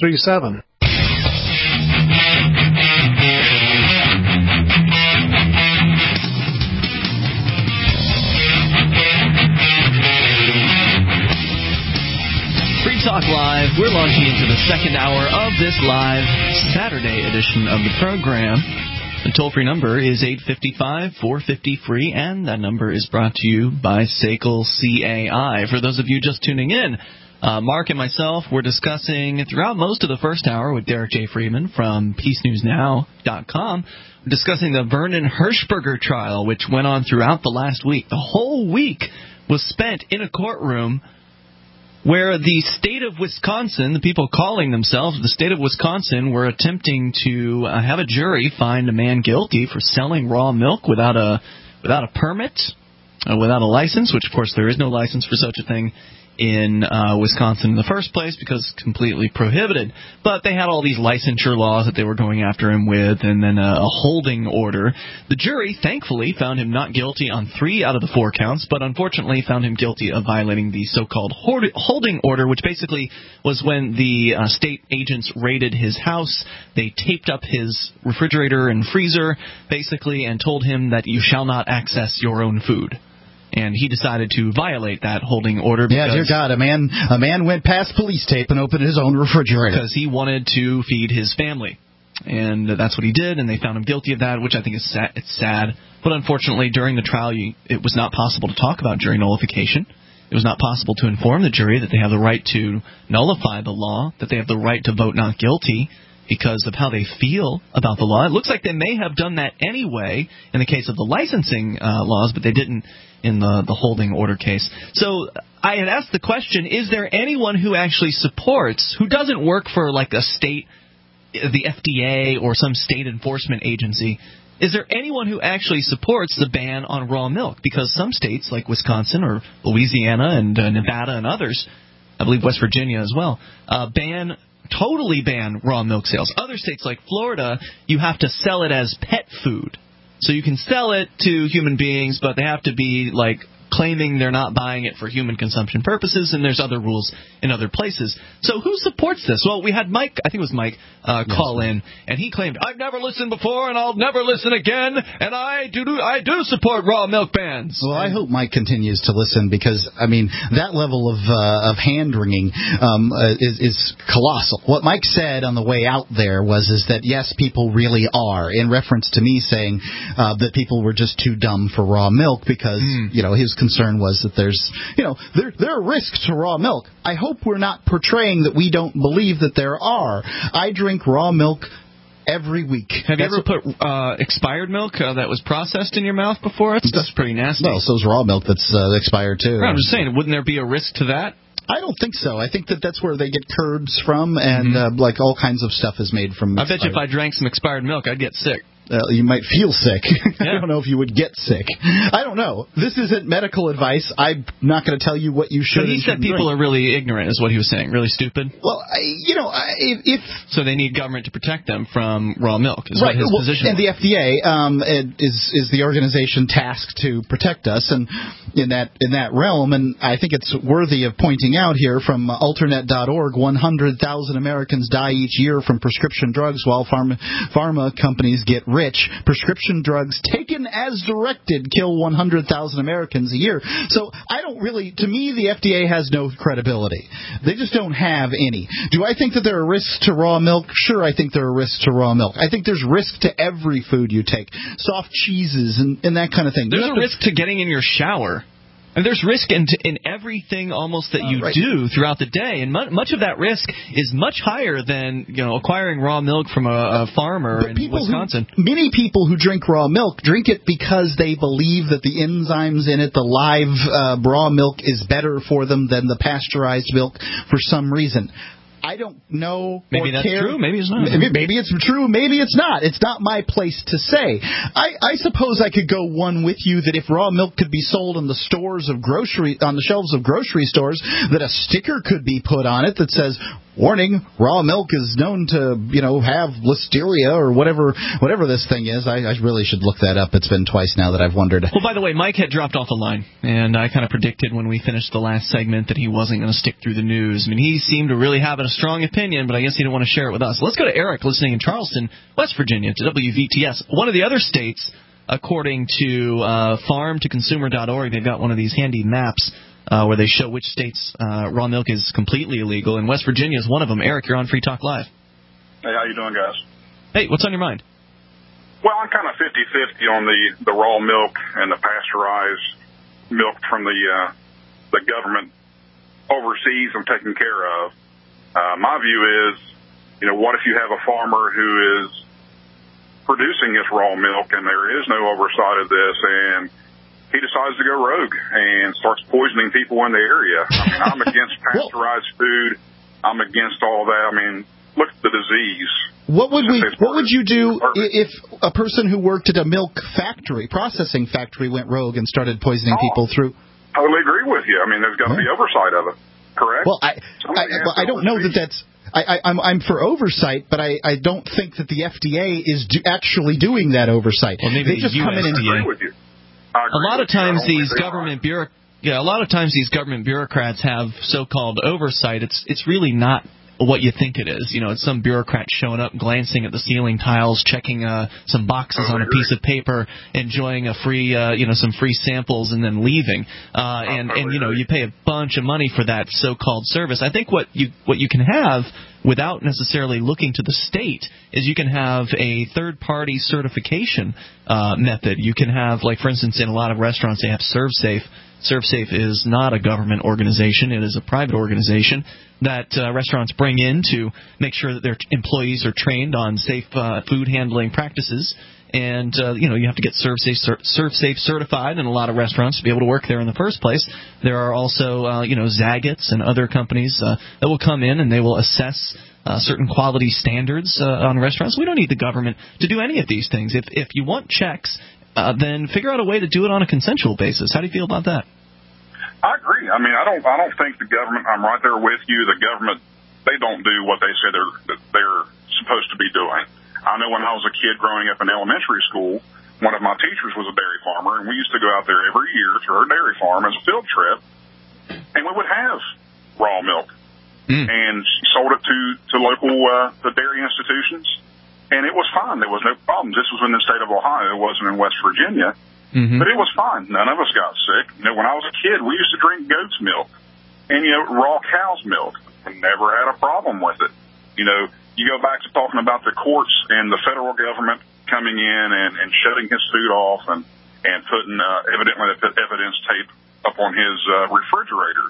637. Free Talk Live. We're launching into the second hour of this live Saturday edition of the program. The toll-free number is 855-450-FREE, and that number is brought to you by SACL CAI. For those of you just tuning in, Mark and myself were discussing throughout most of the first hour with Derek J. Freeman from PeaceNewsNow.com, discussing the Vernon Hershberger trial, which went on throughout the last week. The whole week was spent in a courtroom where the state of Wisconsin, the people calling themselves the state of Wisconsin, were attempting to have a jury find a man guilty for selling raw milk without a permit, without a license, which, of course, there is no license for such a thing in Wisconsin in the first place because it's completely prohibited. But they had all these licensure laws that they were going after him with, and then a holding order. The jury, thankfully, found him not guilty on 3 out of the 4 counts, but unfortunately found him guilty of violating the so-called holding order, which basically was when the state agents raided his house. They taped up his refrigerator and freezer, basically, and told him that you shall not access your own food. And he decided to violate that holding order. Yeah, dear God, a man went past police tape and opened his own refrigerator. Because he wanted to feed his family. And that's what he did, and they found him guilty of that, which I think is sad. It's sad. But unfortunately, during the trial, it was not possible to talk about jury nullification. It was not possible to inform the jury that they have the right to nullify the law, that they have the right to vote not guilty because of how they feel about the law. It looks like they may have done that anyway in the case of the licensing laws, but they didn't in the holding order case. So I had asked the question, is there anyone who actually supports, who doesn't work for like a state, the FDA or some state enforcement agency, is there anyone who actually supports the ban on raw milk? Because some states like Wisconsin or Louisiana and Nevada and others, I believe West Virginia as well, totally ban raw milk sales. Other states like Florida, you have to sell it as pet food. So you can sell it to human beings, but they have to be like claiming they're not buying it for human consumption purposes, and there's other rules in other places. So who supports this? Well, we had Mike, I think it was Mike, call in, and he claimed, I've never listened before, and I'll never listen again, and I do support raw milk bans. Well, I hope Mike continues to listen because, I mean, that level of hand-wringing is colossal. What Mike said on the way out there was that, yes, people really are, in reference to me saying that people were just too dumb for raw milk because, his concern was that there's, there are risks to raw milk. I hope we're not portraying that we don't believe that there are. I drink raw milk every week. Have you ever put expired milk that was processed in your mouth before? That's pretty nasty. Well, so's raw milk that's expired, too. Right, I'm just saying, wouldn't there be a risk to that? I don't think so. I think that's where they get curds from, and all kinds of stuff is made from I bet you if I drank some expired milk, I'd get sick. You might feel sick. Yeah. I don't know if you would get sick. I don't know. This isn't medical advice. I'm not going to tell you what you should. But he said people are really ignorant, is what he was saying. Really stupid. Well, if so they need government to protect them from raw milk. Is what his position. And the FDA is the organization tasked to protect us, and in that realm. And I think it's worthy of pointing out here from Alternate.org, 100,000 Americans die each year from prescription drugs, while pharma companies get rich. Prescription drugs taken as directed kill 100,000 Americans a year. So to me, the FDA has no credibility. They just don't have any. Do I think that there are risks to raw milk? Sure, I think there are risks to raw milk. I think there's risk to every food you take. Soft cheeses and that kind of thing. There's a risk to getting in your shower. And there's risk in everything almost that you do throughout the day, and much of that risk is much higher than acquiring raw milk from a farmer in Wisconsin. Many people who drink raw milk drink it because they believe that the enzymes in it, the live raw milk, is better for them than the pasteurized milk for some reason. I don't know. Maybe that's true. Maybe it's not. Maybe it's true. Maybe it's not. It's not my place to say. I suppose I could go one with you that if raw milk could be sold on the shelves of grocery stores, that a sticker could be put on it that says warning, raw milk is known to, have listeria or whatever this thing is. I really should look that up. It's been twice now that I've wondered. Well, by the way, Mike had dropped off the line, and I kind of predicted when we finished the last segment that he wasn't going to stick through the news. I mean, he seemed to really have a strong opinion, but I guess he didn't want to share it with us. Let's go to Eric, listening in Charleston, West Virginia, to WVTS. One of the other states, according to farmtoconsumer.org, they've got one of these handy maps where they show which states raw milk is completely illegal, and West Virginia is one of them. Eric, you're on Free Talk Live. Hey, how you doing, guys? Hey, what's on your mind? Well, I'm kind of 50-50 on the raw milk and the pasteurized milk from the government overseas and taken care of. My view is, what if you have a farmer who is producing this raw milk and there is no oversight of this, and he decides to go rogue and starts poisoning people in the area? I mean, I'm against pasteurized food. I'm against all that. I mean, look at the disease. What would you do if a person who worked at a milk factory, processing factory, went rogue and started poisoning people through? I totally agree with you. I mean, there's got to be oversight of it. Correct? Well, I don't know that that's. I'm for oversight, but I don't think that the FDA is actually doing that oversight. Well, maybe they just come in and agree with you. A lot of times these government bureaucrats have so-called oversight. It's really not what you think it is. It's some bureaucrat showing up, glancing at the ceiling tiles, checking some boxes on a piece of paper, enjoying a free, some free samples, and then leaving. You pay a bunch of money for that so-called service. I think what you can have, without necessarily looking to the state, is you can have a third-party certification method. You can have, like, for instance, in a lot of restaurants, they have ServSafe. ServSafe is not a government organization. It is a private organization that restaurants bring in to make sure that their employees are trained on safe food handling practices. And, you have to get ServSafe certified in a lot of restaurants to be able to work there in the first place. There are also, Zagat's and other companies that will come in and they will assess certain quality standards on restaurants. We don't need the government to do any of these things. If you want checks, then figure out a way to do it on a consensual basis. How do you feel about that? I agree. I mean, I don't think the government. I'm right there with you. The government, they don't do what they say they're supposed to be doing. I know when I was a kid growing up in elementary school, one of my teachers was a dairy farmer, and we used to go out there every year to her dairy farm as a field trip, and we would have raw milk, and she sold it to local the dairy institutions. And it was fine. There was no problem. This was in the state of Ohio. It wasn't in West Virginia. Mm-hmm. But it was fine. None of us got sick. When I was a kid, we used to drink goat's milk and, raw cow's milk. We never had a problem with it. You go back to talking about the courts and the federal government coming in and shutting his food off and putting evidently they put evidence tape up on his refrigerator.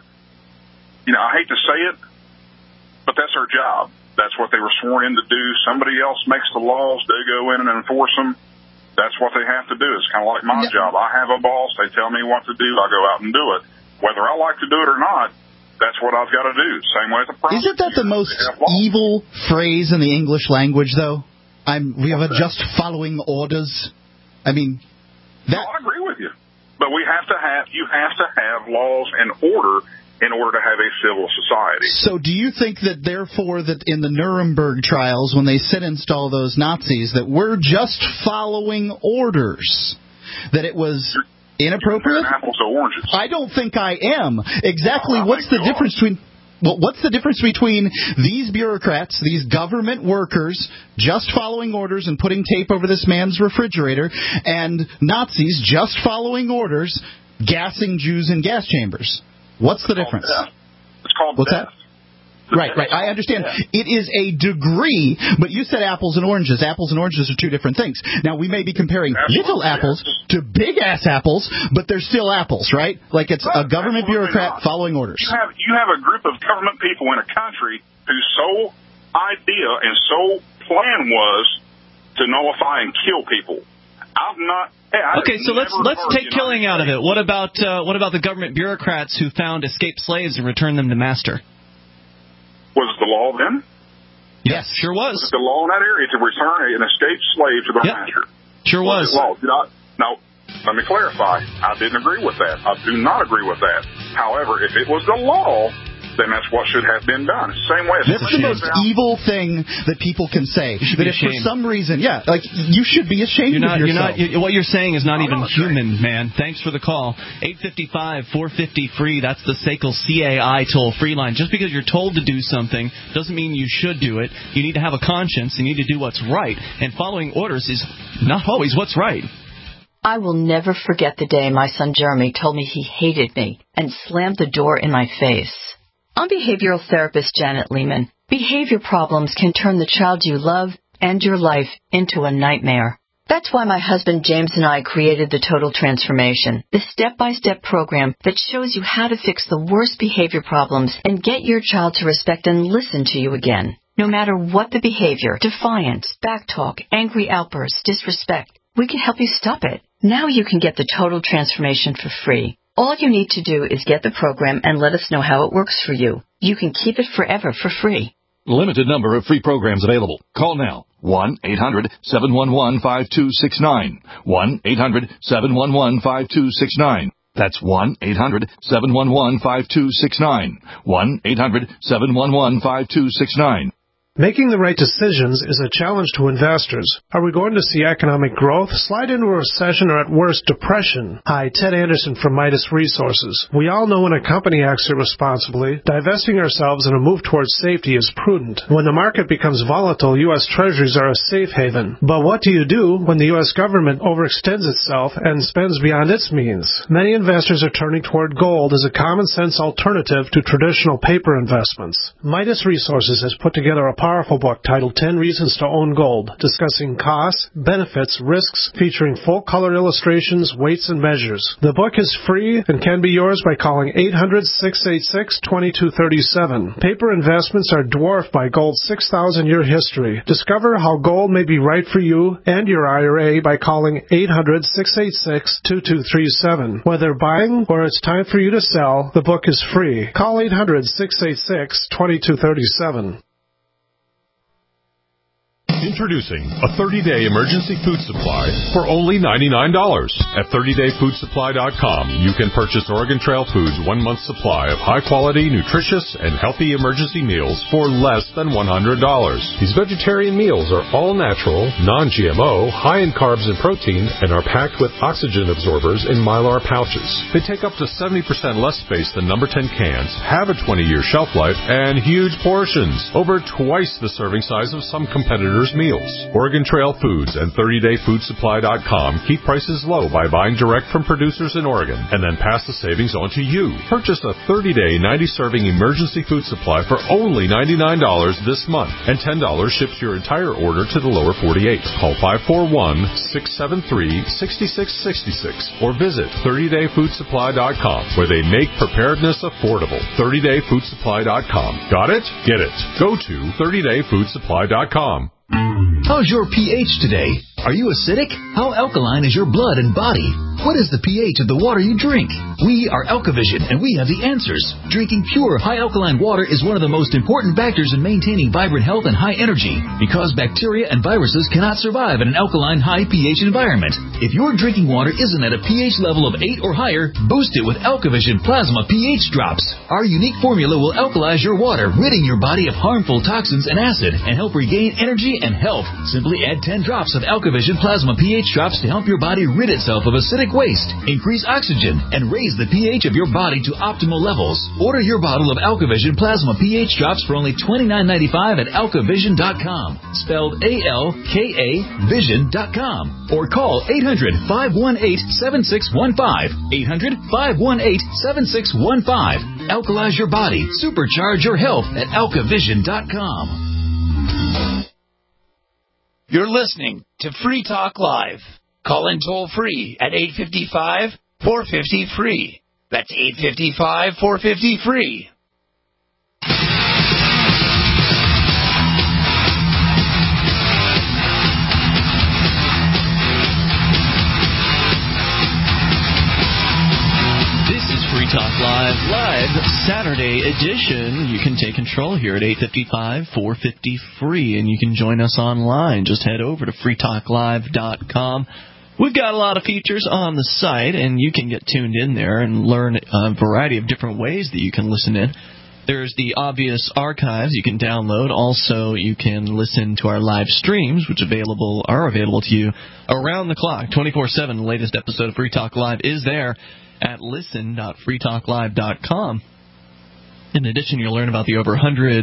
I hate to say it, but that's our job. That's what they were sworn in to do. Somebody else makes the laws. They go in and enforce them. That's what they have to do. It's kind of like my job. I have a boss. They tell me what to do. I go out and do it. Whether I like to do it or not, that's what I've got to do. Same way as the prosecutor. Isn't that the most evil phrase in the English language, though? We have a just following orders. I mean, that. No, I agree with you. But you have to have laws and order in order to have a civil society. So do you think that, therefore, that in the Nuremberg trials, when they sentenced all those Nazis, that we're just following orders, that it was inappropriate? Apples to oranges. I don't think I am. Exactly. What's the difference between... Well, what's the difference between these bureaucrats, these government workers, just following orders and putting tape over this man's refrigerator, and Nazis just following orders, gassing Jews in gas chambers? What's the difference? It's called What's that? Right. I understand. It is a degree, but you said apples and oranges. Apples and oranges are two different things. Now, we may be comparing little apples to big-ass apples, but they're still apples, right? Like it's a government bureaucrat following orders. You have a group of government people in a country whose sole idea and sole plan was to nullify and kill people. Okay, so let's take killing out of it. What about the government bureaucrats who found escaped slaves and returned them to master? Was the law then? Yes, sure was. Was the law in that area to return an escaped slave to their master? Sure was. No, let me clarify. I didn't agree with that. I do not agree with that. However, if it was the law then that's what should have been done. Same way. That's the most evil thing that people can say. That if for some reason, you should be ashamed of yourself. What you're saying is not even human, man. Thanks for the call. 855-450-FREE. That's the SACL CAI toll-free line. Just because you're told to do something doesn't mean you should do it. You need to have a conscience. You need to do what's right. And following orders is not always what's right. I will never forget the day my son Jeremy told me he hated me and slammed the door in my face. I'm behavioral therapist Janet Lehman. Behavior problems can turn the child you love and your life into a nightmare. That's why my husband James and I created the Total Transformation, the step-by-step program that shows you how to fix the worst behavior problems and get your child to respect and listen to you again. No matter what the behavior, defiance, backtalk, angry outbursts, disrespect, we can help you stop it. Now you can get the Total Transformation for free. All you need to do is get the program and let us know how it works for you. You can keep it forever for free. Limited number of free programs available. Call now. 1-800-711-5269. 1-800-711-5269. That's 1-800-711-5269. 1-800-711-5269. Making the right decisions is a challenge to investors. Are we going to see economic growth, slide into a recession, or at worst, depression? Hi, Ted Anderson from Midas Resources. We all know when a company acts irresponsibly, divesting ourselves in a move towards safety is prudent. When the market becomes volatile, U.S. Treasuries are a safe haven. But what do you do when the U.S. government overextends itself and spends beyond its means? Many investors are turning toward gold as a common-sense alternative to traditional paper investments. Midas Resources has put together a powerful book titled 10 Reasons to Own Gold, discussing costs, benefits, risks, featuring full-color illustrations, weights, and measures. The book is free and can be yours by calling 800-686-2237. Paper investments are dwarfed by gold's 6,000-year history. Discover how gold may be right for you and your IRA by calling 800-686-2237. Whether buying or it's time for you to sell, the book is free. Call 800-686-2237. Introducing a 30-day emergency food supply for only $99. At 30dayfoodsupply.com, you can purchase Oregon Trail Foods' 1 month supply of high-quality, nutritious, and healthy emergency meals for less than $100. These vegetarian meals are all natural, non-GMO, high in carbs and protein, and are packed with oxygen absorbers in Mylar pouches. They take up to 70% less space than number 10 cans, have a 20-year shelf life, and huge portions, over twice the serving size of some competitors' meals. Oregon Trail Foods and 30dayfoodsupply.com keep prices low by buying direct from producers in Oregon and then pass the savings on to you. Purchase a 30-day 90-serving emergency food supply for only $99 this month, and $10 ships your entire order to the lower 48. Call 541-673-6666 or visit 30dayfoodsupply.com, where they make preparedness affordable. 30dayfoodsupply.com. Got it? Get it. Go to 30dayfoodsupply.com. How's your pH today? Are you acidic? How alkaline is your blood and body? What is the pH of the water you drink? We are Alkavision, and we have the answers. Drinking pure, high-alkaline water is one of the most important factors in maintaining vibrant health and high energy, because bacteria and viruses cannot survive in an alkaline, high pH environment. If your drinking water isn't at a pH level of 8 or higher, boost it with Alkavision Plasma pH Drops. Our unique formula will alkalize your water, ridding your body of harmful toxins and acid, and help regain energy and health. Simply add 10 drops of Alkavision Plasma pH Drops to help your body rid itself of acidic waste, increase oxygen, and raise the pH of your body to optimal levels. Order your bottle of Alkavision Plasma pH Drops for only $29.95 at alkavision.com, spelled A-L-K-A Vision.com, or call 800-518-7615, 800-518-7615. Alkalize your body, supercharge your health at alkavision.com. You're listening to Free Talk Live. Call in toll-free at 855-450-FREE. That's 855-450-FREE. This is Free Talk Live Saturday edition. You can take control here at 855-450-FREE, and you can join us online. Just head over to freetalklive.com. We've got a lot of features on the site, and you can get tuned in there and learn a variety of different ways that you can listen in. There's the obvious archives you can download. Also, you can listen to our live streams, which are available to you around the clock, 24/7. The latest episode of Free Talk Live is there at listen.freetalklive.com. In addition, you'll learn about the over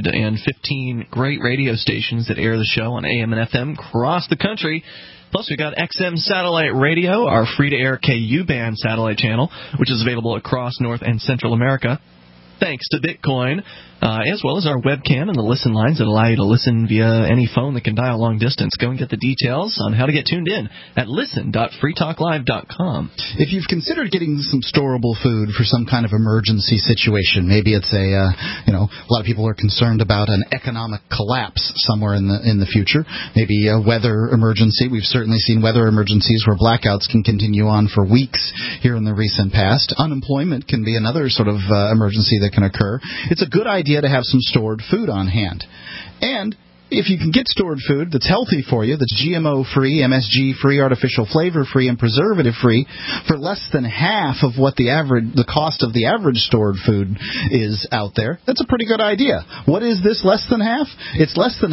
115 great radio stations that air the show on AM and FM across the country. Plus, we've got XM Satellite Radio, our free-to-air KU-band satellite channel, which is available across North and Central America, thanks to Bitcoin, as well as our webcam and the listen lines that allow you to listen via any phone that can dial long distance. Go and get the details on how to get tuned in at listen.freetalklive.com. If you've considered getting some storable food for some kind of emergency situation, maybe it's a lot of people are concerned about an economic collapse somewhere in the future, maybe a weather emergency. We've certainly seen weather emergencies where blackouts can continue on for weeks here in the recent past. Unemployment can be another sort of emergency that can occur. It's a good idea to have some stored food on hand. And if you can get stored food that's healthy for you, that's GMO-free, MSG-free, artificial flavor-free, and preservative-free for less than half of what the cost of the average stored food is out there, that's a pretty good idea. What is this less than half? It's less than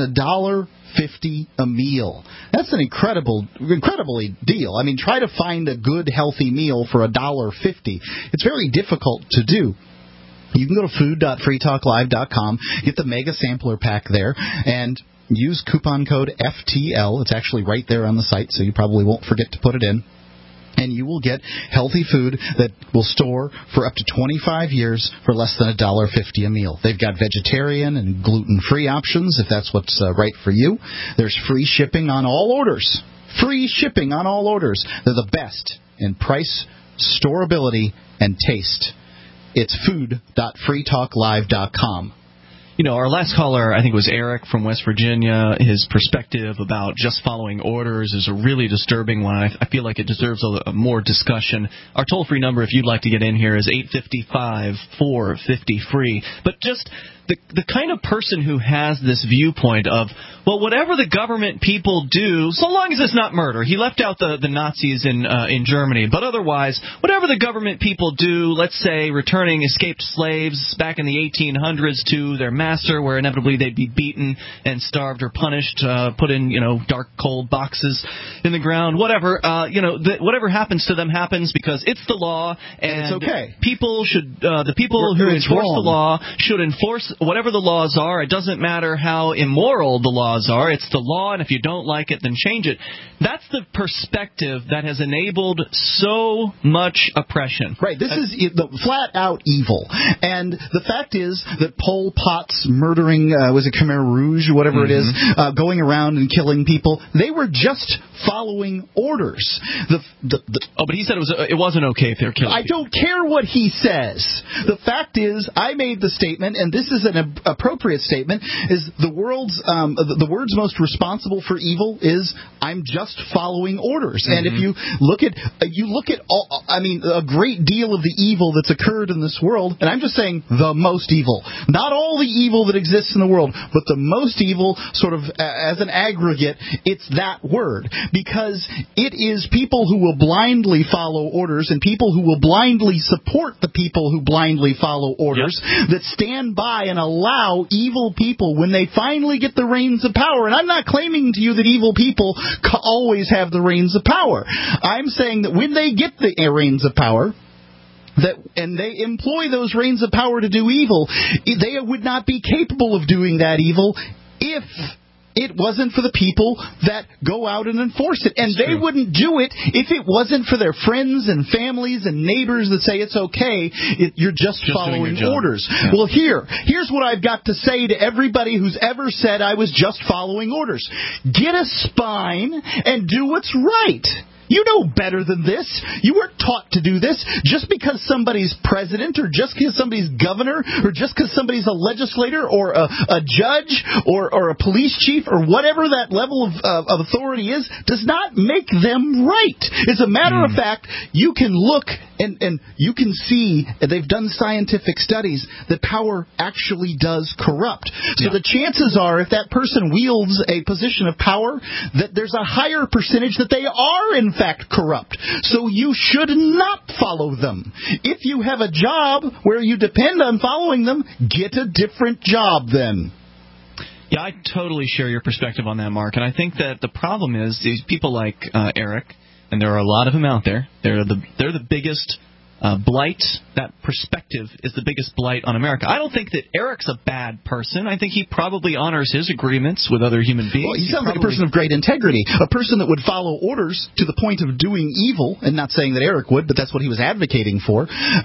$1.50 a meal. That's an incredibly deal. I mean, try to find a good, healthy meal for $1.50. It's very difficult to do. You can go to food.freetalklive.com, get the Mega Sampler Pack there, and use coupon code FTL. It's actually right there on the site, so you probably won't forget to put it in. And you will get healthy food that will store for up to 25 years for less than $1.50 a meal. They've got vegetarian and gluten-free options, if that's what's right for you. There's free shipping on all orders. Free shipping on all orders. They're the best in price, storability, and taste. It's food.freetalklive.com. You know, our last caller, I think it was Eric from West Virginia, his perspective about just following orders is a really disturbing one. I feel like it deserves a more discussion. Our toll-free number, if you'd like to get in here, is 855-450-FREE. But just the kind of person who has this viewpoint of, well, whatever the government people do, so long as it's not murder. He left out the Nazis in Germany, but otherwise, whatever the government people do, let's say returning escaped slaves back in the 1800s to their master, where inevitably they'd be beaten and starved or punished, put in, dark, cold boxes in the ground, whatever, whatever happens to them happens because it's the law, and it's okay. People should, the people who enforce the law should enforce whatever the laws are. It doesn't matter how immoral the laws are. It's the law, and if you don't like it, then change it. That's the perspective that has enabled so much oppression. Right. This is the flat-out evil. And the fact is that Pol Pot's murdering, was it Khmer Rouge, whatever it is, going around and killing people, they were just following orders. But he said it wasn't okay if they were killing people. I don't care what he says. The fact is, I made the statement, and this is an appropriate statement, is the world's the words most responsible for evil is I'm just following orders. And if you look at all, a great deal of the evil that's occurred in this world, and I'm just saying the most evil, not all the evil that exists in the world, but the most evil, sort of as an aggregate, it's that word, because it is people who will blindly follow orders and people who will blindly support the people who blindly follow orders that stand by and allow evil people, when they finally get the reins of power, and I'm not claiming to you that evil people always have the reins of power. I'm saying that when they get the reins of power, and they employ those reins of power to do evil, they would not be capable of doing that evil if it wasn't for the people that go out and enforce it. And they wouldn't do it if it wasn't for their friends and families and neighbors that say it's okay, you're just following orders. Yeah. Well, here's what I've got to say to everybody who's ever said I was just following orders. Get a spine and do what's right. You know better than this. You weren't taught to do this. Just because somebody's president, or just because somebody's governor, or just because somebody's a legislator, or a judge, or a police chief, or whatever that level of authority is, does not make them right. As a matter of fact, you can look and you can see, they've done scientific studies, that power actually does corrupt. So the chances are, if that person wields a position of power, that there's a higher percentage that they are, in fact corrupt. So you should not follow them. If you have a job where you depend on following them, get a different job then. Yeah, I totally share your perspective on that, Mark. And I think that the problem is these people like Eric, and there are a lot of them out there, they're the biggest blight. That perspective is the biggest blight on America. I don't think that Eric's a bad person. I think he probably honors his agreements with other human beings. Well, he sounds like a person of great integrity, a person that would follow orders to the point of doing evil, and not saying that Eric would, but that's what he was advocating for.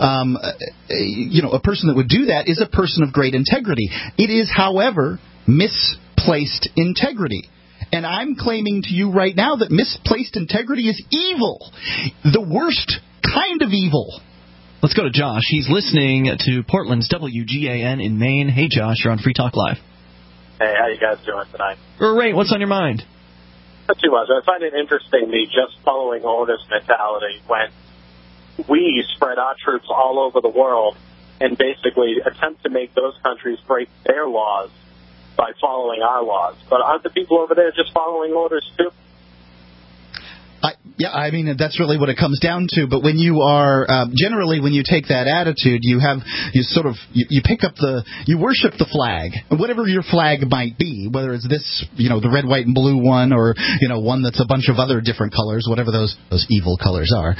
A person that would do that is a person of great integrity. It is, however, misplaced integrity. And I'm claiming to you right now that misplaced integrity is evil. The worst kind of evil. Let's go to Josh. He's listening to Portland's WGAN in Maine. Hey, Josh, you're on Free Talk Live. Hey, how you guys doing tonight? Great. What's on your mind? Not too much. I find it interesting, the just following orders mentality, when we spread our troops all over the world and basically attempt to make those countries break their laws by following our laws. But aren't the people over there just following orders too? That's really what it comes down to. But when you are generally, when you take that attitude, you worship the flag, whatever your flag might be, whether it's this, the red, white, and blue one, or one that's a bunch of other different colors, whatever those evil colors are.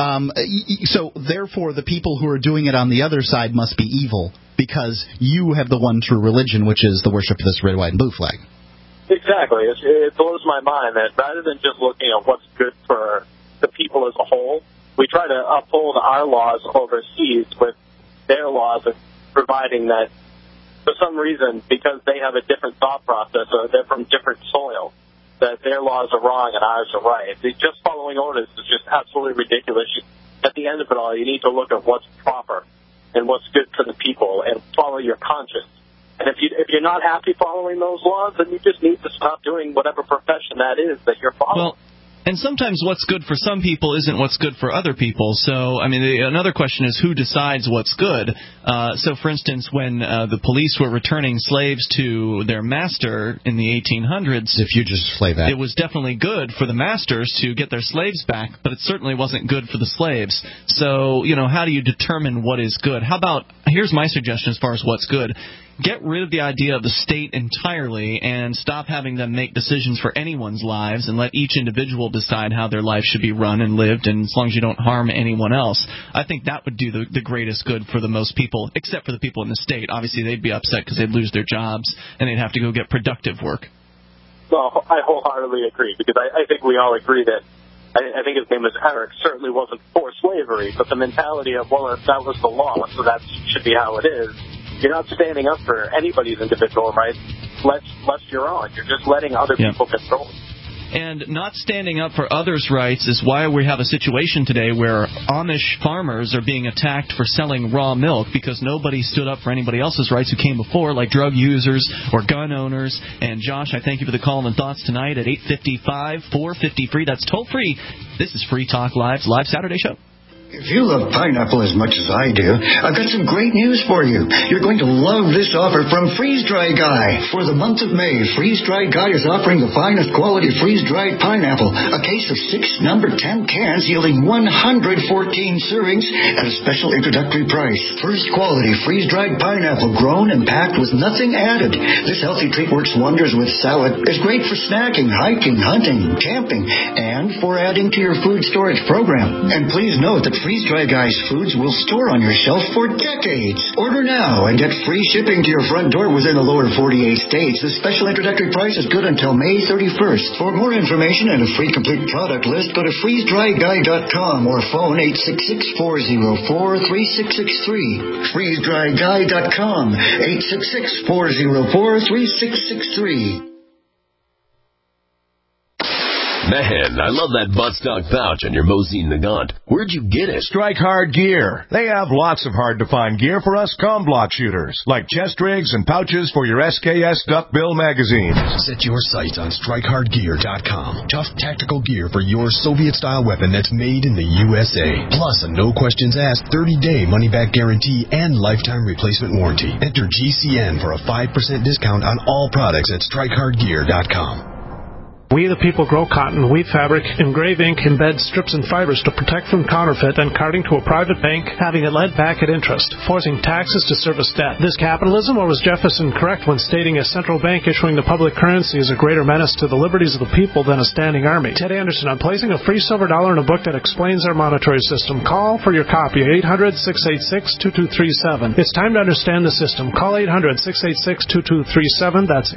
So therefore, the people who are doing it on the other side must be evil, because you have the one true religion, which is the worship of this red, white, and blue flag. Exactly. It blows my mind that rather than just looking at what's good for the people as a whole, we try to uphold our laws overseas with their laws, and providing that for some reason, because they have a different thought process or they're from different soil, that their laws are wrong and ours are right. Just following orders is just absolutely ridiculous. At the end of it all, you need to look at what's proper and what's good for the people and follow your conscience. And if you're not happy following those laws, then you just need to stop doing whatever profession that is that you're following. Well, and sometimes what's good for some people isn't what's good for other people. So, another question is who decides what's good. So, for instance, when the police were returning slaves to their master in the 1800s, if you just slave that, it was definitely good for the masters to get their slaves back, but it certainly wasn't good for the slaves. So, how do you determine what is good? Here's my suggestion as far as what's good. Get rid of the idea of the state entirely and stop having them make decisions for anyone's lives, and let each individual decide how their life should be run and lived, and as long as you don't harm anyone else. I think that would do the greatest good for the most people, except for the people in the state. Obviously, they'd be upset because they'd lose their jobs, and they'd have to go get productive work. Well, I wholeheartedly agree, because I think we all agree that I think his name was Eric, certainly wasn't for slavery, but the mentality of, well, if that was the law, so that should be how it is. You're not standing up for anybody's individual rights, lest your own. You're just letting other people control it. And not standing up for others' rights is why we have a situation today where Amish farmers are being attacked for selling raw milk because nobody stood up for anybody else's rights who came before, like drug users or gun owners. And, Josh, I thank you for the call and thoughts tonight at 855-450-FREE. That's toll-free. This is Free Talk Live's live Saturday show. If you love pineapple as much as I do, I've got some great news for you. You're going to love this offer from Freeze Dry Guy. For the month of May, Freeze Dry Guy is offering the finest quality freeze-dried pineapple, a case of 6 number 10 cans yielding 114 servings at a special introductory price. First quality freeze-dried pineapple grown and packed with nothing added. This healthy treat works wonders with salad. It's great for snacking, hiking, hunting, camping, and for adding to your food storage program. And please note that Freeze Dry Guy's foods will store on your shelf for decades. Order now and get free shipping to your front door within the lower 48 states. This special introductory price is good until May 31st. For more information and a free complete product list, go to freezedryguy.com or phone 866-404-3663. freezedryguy.com, 866-404-3663. Man, I love that buttstock pouch on your Mosin Nagant. Where'd you get it? Strike Hard Gear. They have lots of hard-to-find gear for us comblock shooters, like chest rigs and pouches for your SKS duckbill magazines. Set your sights on StrikeHardGear.com. Tough tactical gear for your Soviet-style weapon that's made in the USA. Plus a no-questions-asked 30-day money-back guarantee and lifetime replacement warranty. Enter GCN for a 5% discount on all products at StrikeHardGear.com. We the people grow cotton, weave fabric, engrave ink, embed strips and fibers to protect from counterfeit and carting to a private bank, having it led back at interest, forcing taxes to service debt. This capitalism, or was Jefferson correct when stating a central bank issuing the public currency is a greater menace to the liberties of the people than a standing army? Ted Anderson, I'm placing a free silver dollar in a book that explains our monetary system. Call for your copy, 800-686-2237. It's time to understand the system. Call 800-686-2237. That's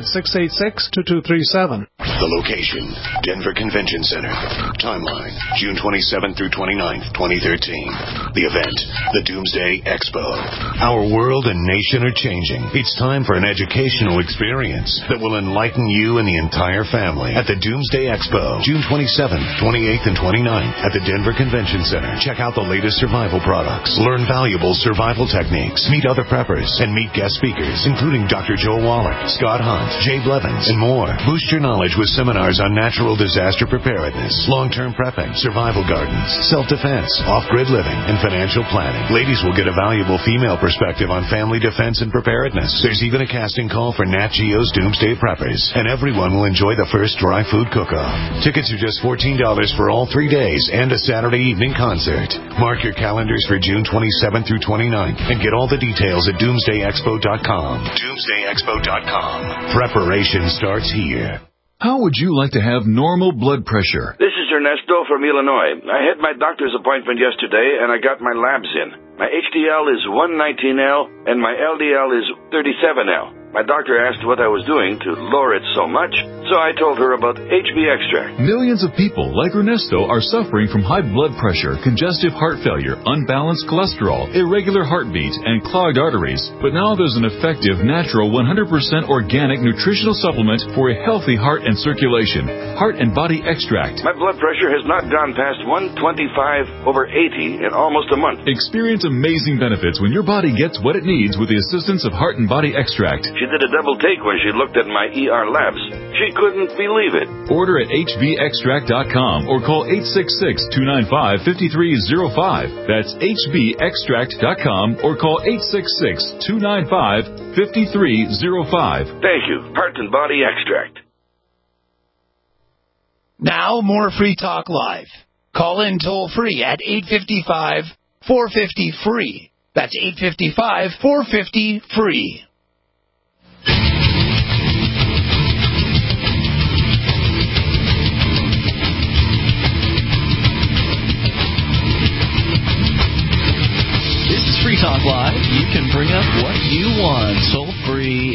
800-686-2237. The location, Denver Convention Center. Timeline, June 27th through 29th, 2013. The event, the Doomsday Expo. Our world and nation are changing. It's time for an educational experience that will enlighten you and the entire family at the Doomsday Expo, June 27th, 28th, and 29th at the Denver Convention Center. Check out the latest survival products, learn valuable survival techniques, meet other preppers, and meet guest speakers, including Dr. Joe Waller, Scott Hunt, Jay Blevins, and more. Boost your knowledge with seminars on natural disaster preparedness, long-term prepping, survival gardens, self-defense, off-grid living, and financial planning. Ladies will get a valuable female perspective on family defense and preparedness. There's even a casting call for Nat Geo's Doomsday Preppers, and everyone will enjoy the first dry food cook-off. Tickets are just $14 for all 3 days and a Saturday evening concert. Mark your calendars for June 27th through 29th and get all the details at doomsdayexpo.com. Doomsdayexpo.com. Preparation starts here. How would you like to have normal blood pressure? This is Ernesto from Illinois. I had my doctor's appointment yesterday, and I got my labs in. My HDL is 119L, and my LDL is 37L. My doctor asked what I was doing to lower it so much, so I told her about HB Extract. Millions of people like Ernesto are suffering from high blood pressure, congestive heart failure, unbalanced cholesterol, irregular heartbeat, and clogged arteries. But now there's an effective, natural, 100% organic nutritional supplement for a healthy heart and circulation. Heart and Body Extract. My blood pressure has not gone past 125/80 in almost a month. Experience amazing benefits when your body gets what it needs with the assistance of Heart and Body Extract. She did a double take when she looked at my ER labs. She couldn't believe it. Order at hbextract.com or call 866-295-5305. That's hbextract.com or call 866-295-5305. Thank you. Heart and Body Extract. Now more Free Talk Live. Call in toll free at 855-450-FREE. That's 855-450-FREE. Free Talk Live. You can bring up what you want. Toll free,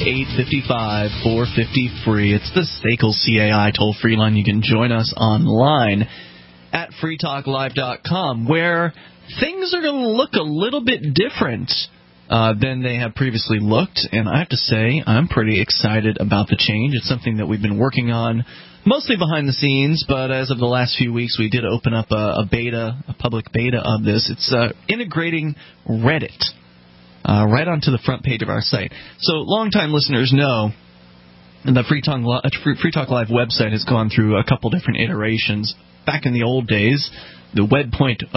855-450-FREE. It's the SACL CAI toll free line. You can join us online at freetalklive.com, where things are going to look a little bit different than they have previously looked. And I have to say, I'm pretty excited about the change. It's something that we've been working on mostly behind the scenes, but as of the last few weeks, we did open up a public beta of this. It's integrating Reddit right onto the front page of our site. So longtime listeners know the Free Talk Live website has gone through a couple different iterations. Back in the old days, the Web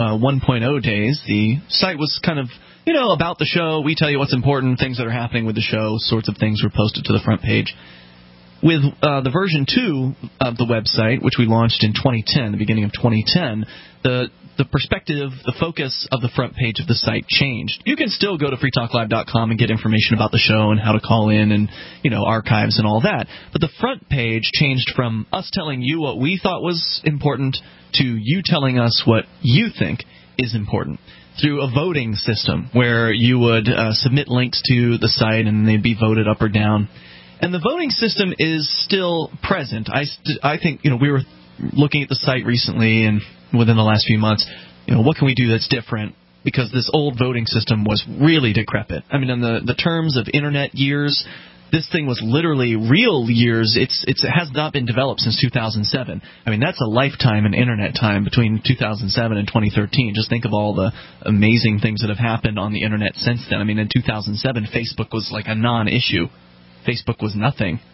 1.0 days, the site was kind of, about the show. We tell you what's important, things that are happening with the show, sorts of things were posted to the front page. With the version 2 of the website, which we launched in 2010, the beginning of 2010, the perspective, the focus of the front page of the site changed. You can still go to freetalklive.com and get information about the show and how to call in and, archives and all that. But the front page changed from us telling you what we thought was important to you telling us what you think is important, through a voting system where you would submit links to the site and they'd be voted up or down. And the voting system is still present. I think, we were looking at the site recently and within the last few months, what can we do that's different? Because this old voting system was really decrepit. I mean, in the terms of Internet years, this thing was literally real years. It has not been developed since 2007. I mean, that's a lifetime in Internet time between 2007 and 2013. Just think of all the amazing things that have happened on the Internet since then. I mean, in 2007, Facebook was like a non-issue. Facebook was nothing.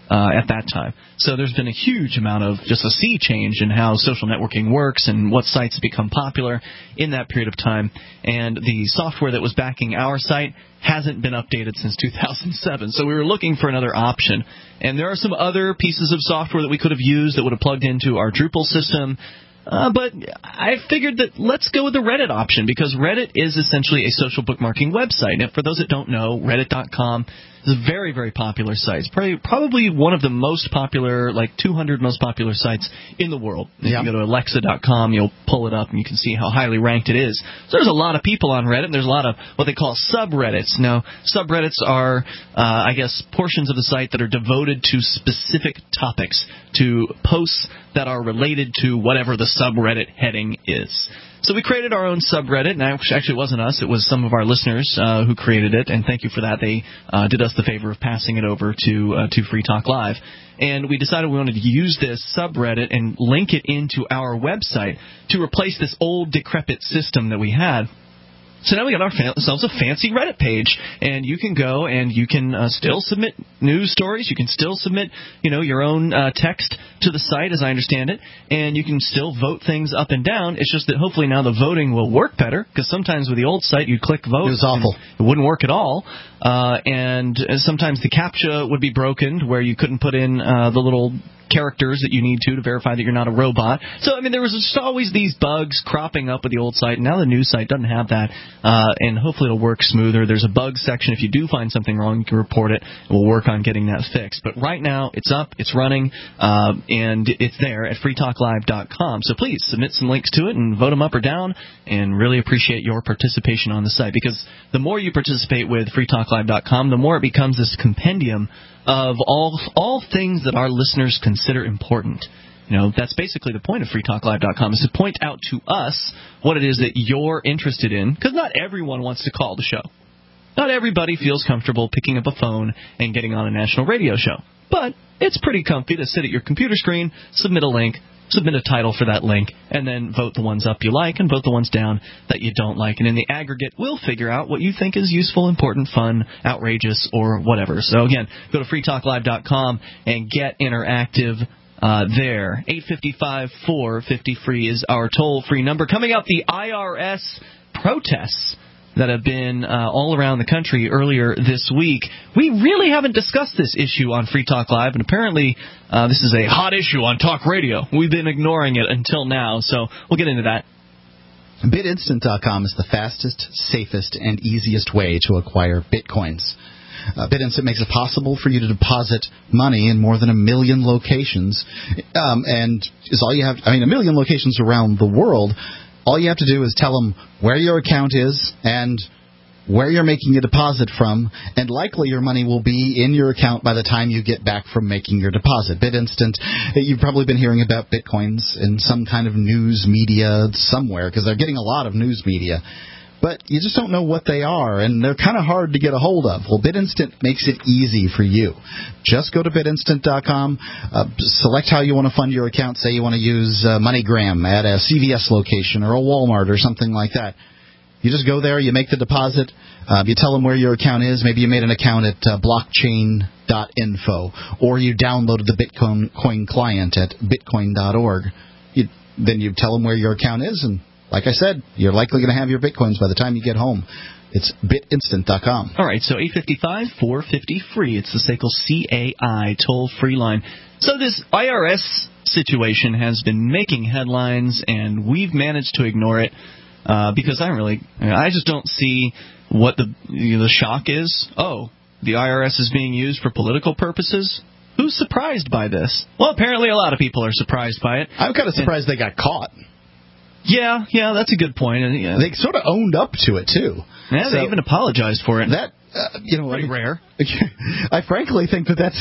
at that time. So there's been a huge amount of just a sea change in how social networking works and what sites have become popular in that period of time. And the software that was backing our site hasn't been updated since 2007. So we were looking for another option. And there are some other pieces of software that we could have used that would have plugged into our Drupal system. But I figured that let's go with the Reddit option, because Reddit is essentially a social bookmarking website. And for those that don't know, Reddit.com is a very, very popular site. It's probably one of the most popular, like 200 most popular sites in the world. If you go to Alexa.com, you'll pull it up and you can see how highly ranked it is. So there's a lot of people on Reddit, and there's a lot of what they call subreddits. Now, subreddits are, I guess, portions of the site that are devoted to specific topics, to posts that are related to whatever the subreddit heading is. So we created our own subreddit, and actually it wasn't us, it was some of our listeners who created it, and thank you for that. They did us the favor of passing it over to Free Talk Live. And we decided we wanted to use this subreddit and link it into our website to replace this old decrepit system that we had. So now we got ourselves a fancy Reddit page, and you can go and you can still submit news stories. You can still submit, your own text to the site, as I understand it, and you can still vote things up and down. It's just that hopefully now the voting will work better, because sometimes with the old site you'd click vote. It was awful. It wouldn't work at all. And sometimes the CAPTCHA would be broken, where you couldn't put in the little characters that you need to verify that you're not a robot. So, there was just always these bugs cropping up with the old site, and now the new site doesn't have that, and hopefully it'll work smoother. There's a bugs section. If you do find something wrong, you can report it, and we'll work on getting that fixed. But right now, it's up, it's running, and it's there at freetalklive.com. So please submit some links to it and vote them up or down, and really appreciate your participation on the site, because the more you participate with freetalklive.com, the more it becomes this compendium of all things that our listeners consider important. That's basically the point of freetalklive.com, is to point out to us what it is that you're interested in, because not everyone wants to call the show. Not everybody feels comfortable picking up a phone and getting on a national radio show. But it's pretty comfy to sit at your computer screen, submit a link, submit a title for that link, and then vote the ones up you like and vote the ones down that you don't like. And in the aggregate, we'll figure out what you think is useful, important, fun, outrageous, or whatever. So again, go to freetalklive.com and get interactive there. 855-450-FREE is our toll-free number. Coming up, the IRS protests that have been all around the country earlier this week. We really haven't discussed this issue on Free Talk Live, and apparently this is a hot issue on talk radio. We've been ignoring it until now, so we'll get into that. BitInstant.com is the fastest, safest, and easiest way to acquire Bitcoins. BitInstant makes it possible for you to deposit money in more than 1 million locations, and is all you have. 1 million locations around the world. All you have to do is tell them where your account is and where you're making a deposit from, and likely your money will be in your account by the time you get back from making your deposit. BitInstant, you've probably been hearing about Bitcoins in some kind of news media somewhere, because they're getting a lot of news media. But you just don't know what they are, and they're kind of hard to get a hold of. Well, BitInstant makes it easy for you. Just go to BitInstant.com, select how you want to fund your account. Say you want to use MoneyGram at a CVS location or a Walmart or something like that. You just go there, you make the deposit, you tell them where your account is. Maybe you made an account at blockchain.info, or you downloaded the Bitcoin client at bitcoin.org. Then you tell them where your account is, and like I said, you're likely going to have your Bitcoins by the time you get home. It's bitinstant.com. All right, so 855-450-FREE. It's the SACL CAI toll-free line. So this IRS situation has been making headlines, and we've managed to ignore it because I just don't see what the shock is. Oh, the IRS is being used for political purposes? Who's surprised by this? Well, apparently a lot of people are surprised by it. I'm kind of surprised they got caught. Yeah, that's a good point. And, they sort of owned up to it, too. Yeah, they even apologized for it. That, pretty rare. I frankly think that's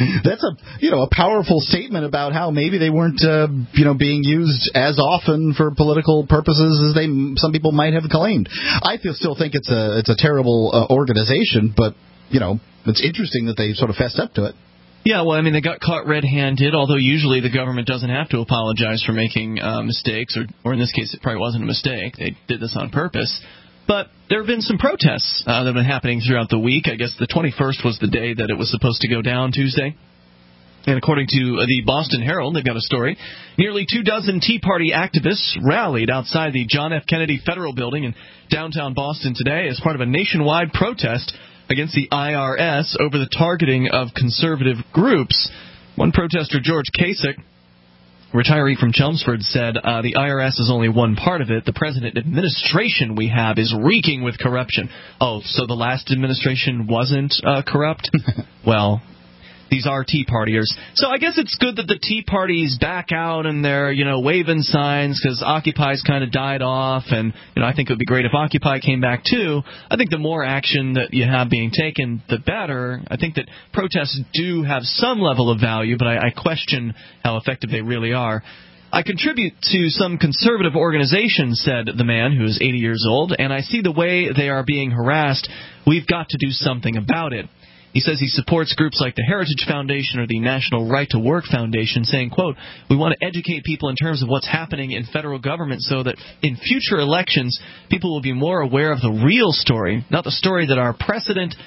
a powerful statement about how maybe they weren't, being used as often for political purposes as some people might have claimed. I still think it's a terrible organization, but, it's interesting that they sort of fessed up to it. Yeah, well, they got caught red-handed, although usually the government doesn't have to apologize for making mistakes, or in this case it probably wasn't a mistake. They did this on purpose. But there have been some protests that have been happening throughout the week. I guess the 21st was the day that it was supposed to go down, Tuesday. And according to the Boston Herald, they've got a story. Nearly 24 Tea Party activists rallied outside the John F. Kennedy Federal Building in downtown Boston today as part of a nationwide protest against the IRS over the targeting of conservative groups. One protester, George Kasich, retiree from Chelmsford, said the IRS is only one part of it. The present administration we have is reeking with corruption. Oh, so the last administration wasn't corrupt? Well, these are Tea Partiers. So I guess it's good that the Tea Party's back out and they're, waving signs because Occupy's kind of died off. And, I think it would be great if Occupy came back too. I think the more action that you have being taken, the better. I think that protests do have some level of value, but I question how effective they really are. I contribute to some conservative organizations, said the man who is 80 years old, and I see the way they are being harassed. We've got to do something about it. He says he supports groups like the Heritage Foundation or the National Right to Work Foundation, saying, quote, we want to educate people in terms of what's happening in federal government so that in future elections, people will be more aware of the real story, not the story that our president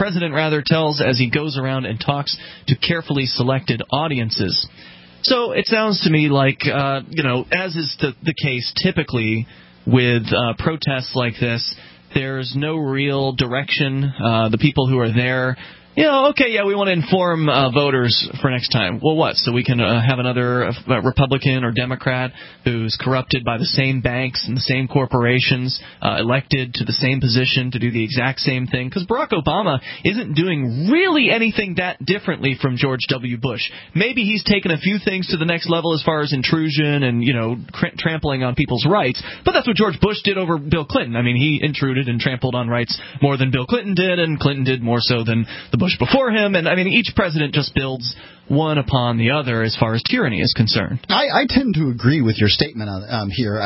tells as he goes around and talks to carefully selected audiences. So it sounds to me like, as is the case typically with protests like this, there's no real direction. The people who are there, we want to inform voters for next time. Well, what? So we can have another Republican or Democrat who's corrupted by the same banks and the same corporations, elected to the same position to do the exact same thing? Because Barack Obama isn't doing really anything that differently from George W. Bush. Maybe he's taken a few things to the next level as far as intrusion and, trampling on people's rights. But that's what George Bush did over Bill Clinton. I mean, he intruded and trampled on rights more than Bill Clinton did, and Clinton did more so than the Bush before him, and each president just builds one upon the other as far as tyranny is concerned. I tend to agree with your statement here.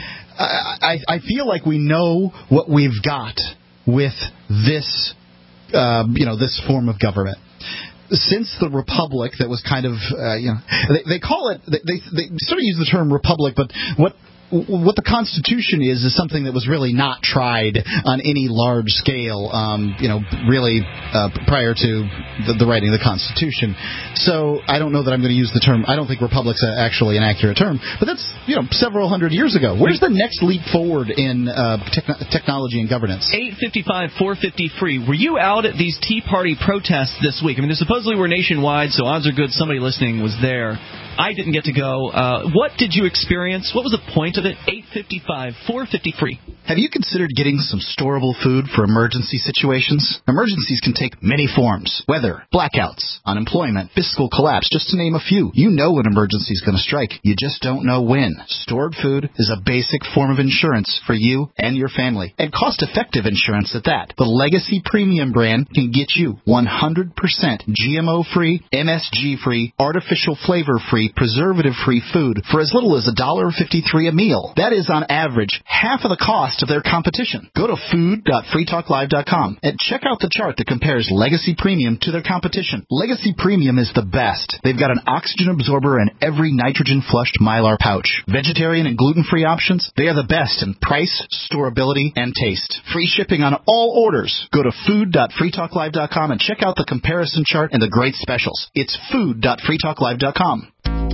I feel like we know what we've got with this, this form of government. Since the republic that was kind of, they call it, they sort of use the term republic, but what the Constitution is something that was really not tried on any large scale, really prior to the writing of the Constitution. So I don't know that I'm going to use the term. I don't think republic's actually an accurate term, but that's several hundred years ago. Where's the next leap forward in technology and governance? 855-450-FREE. Were you out at these Tea Party protests this week? They supposedly were nationwide, so odds are good somebody listening was there. I didn't get to go. What did you experience? What was the point of it? 855-450-FREE. Have you considered getting some storable food for emergency situations? Emergencies can take many forms. Weather, blackouts, unemployment, fiscal collapse, just to name a few. You know an emergency is going to strike. You just don't know when. Stored food is a basic form of insurance for you and your family. And cost-effective insurance at that. The Legacy Premium brand can get you 100% GMO-free, MSG-free, artificial flavor-free, preservative-free food for as little as $1.53 a meal. That is, on average, half of the cost of their competition. Go to food.freetalklive.com and check out the chart that compares Legacy Premium to their competition. Legacy Premium is the best. They've got an oxygen absorber in every nitrogen-flushed Mylar pouch. Vegetarian and gluten-free options, they are the best in price, storability, and taste. Free shipping on all orders. Go to food.freetalklive.com and check out the comparison chart and the great specials. It's food.freetalklive.com.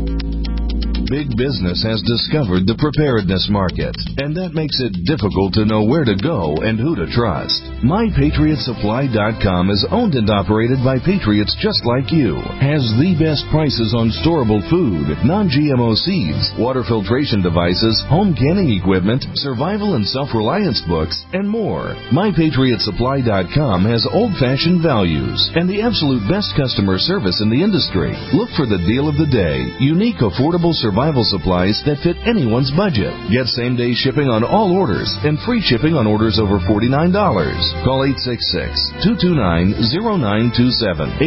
Big business has discovered the preparedness market, and that makes it difficult to know where to go and who to trust. MyPatriotSupply.com is owned and operated by patriots just like you, has the best prices on storable food, non-GMO seeds, water filtration devices, home canning equipment, survival and self-reliance books, and more. MyPatriotSupply.com has old-fashioned values and the absolute best customer service in the industry. Look for the deal of the day, unique, affordable survival supplies that fit anyone's budget. Get same-day shipping on all orders and free shipping on orders over $49. Call 866-229-0927,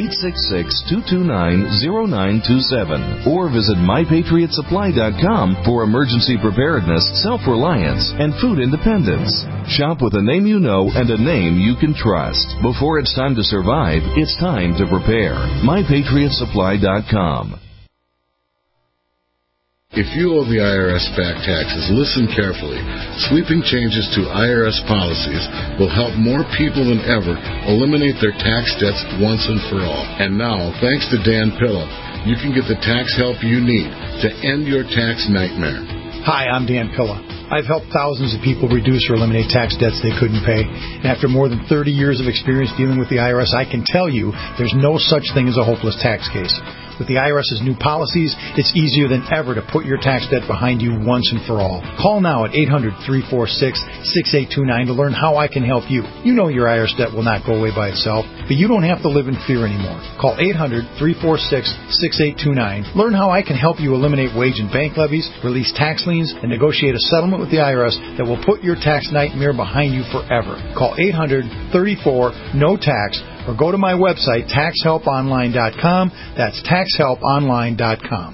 866-229-0927, or visit MyPatriotSupply.com for emergency preparedness, self-reliance, and food independence. Shop with a name you know and a name you can trust. Before it's time to survive, it's time to prepare. MyPatriotSupply.com. If you owe the IRS back taxes, listen carefully. Sweeping changes to IRS policies will help more people than ever eliminate their tax debts once and for all. And now, thanks to Dan Pilla, you can get the tax help you need to end your tax nightmare. Hi, I'm Dan Pilla. I've helped thousands of people reduce or eliminate tax debts they couldn't pay. And after more than 30 years of experience dealing with the IRS, I can tell you there's no such thing as a hopeless tax case. With the IRS's new policies, it's easier than ever to put your tax debt behind you once and for all. Call now at 800-346-6829 to learn how I can help you. You know your IRS debt will not go away by itself, but you don't have to live in fear anymore. Call 800-346-6829. Learn how I can help you eliminate wage and bank levies, release tax liens, and negotiate a settlement with the IRS that will put your tax nightmare behind you forever. Call 800-34-NO-TAX or go to my website, taxhelponline.com. That's taxhelponline.com.